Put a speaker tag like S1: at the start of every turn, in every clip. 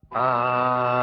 S1: आ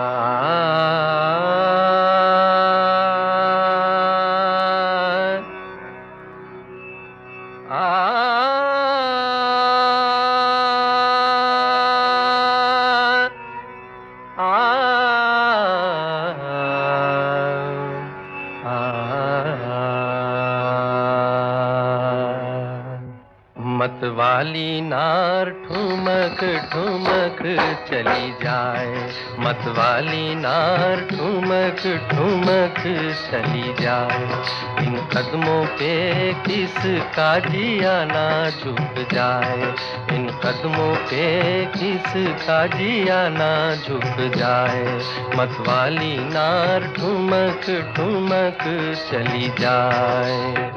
S1: मतवाली नार ठुमक ठुमक चली जाए, मतवाली नार ठुमक ठुमक चली जाए। इन कदमों पे किसका जिया ना झुक जाए, इन कदमों पे किसका जिया ना झुक जाए। मतवाली नार ठुमक ठुमक चली जाए।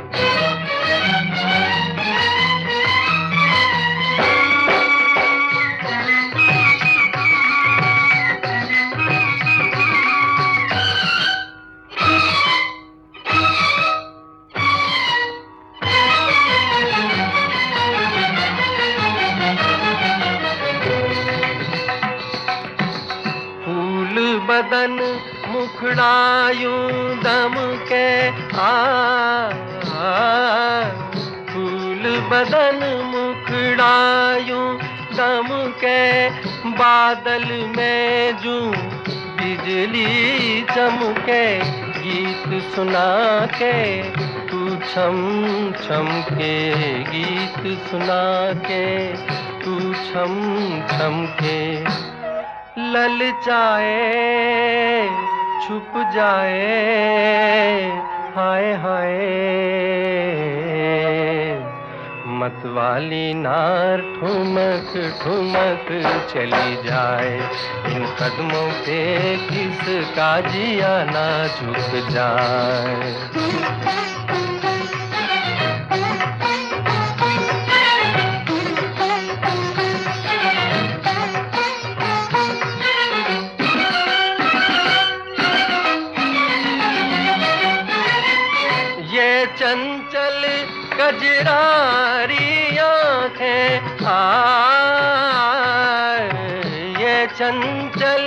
S1: बदन मुखड़ा यूं दम के फूल बदन मुखड़ा यूं दम के, बादल में जूं बिजली चमके। गीत सुना के तू छम छम के, गीत सुना के तू छम छम के। ललचाए छुप जाए हाय हाय, मतवाली नार ठुमक ठुमक चली जाए। इन कदमों पे किसका जिया ना झुक जाए। चंचल कजरारी आँखें ये चंचल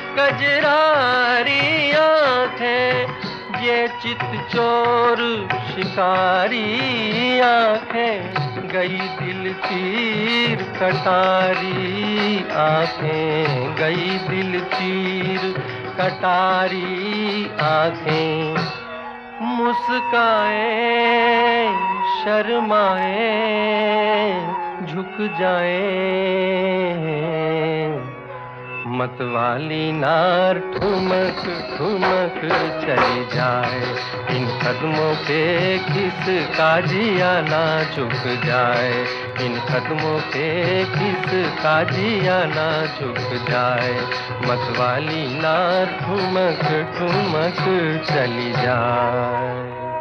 S1: कजरारी आँखें, ये चित चोर शिकारी आँखें। गई दिल तीर कटारी आँखें, गई दिल तीर कटारी आँखें। मुस्काए शर्माए झुक जाए, मतवाली नार ठुमक ठुमक चली जाए। इन कदमों पे किसका जिया ना झुक जाए, इन कदमों पे किसका जिया ना झुक जाए। मतवाली नार ठुमक ठुमक चली जाए।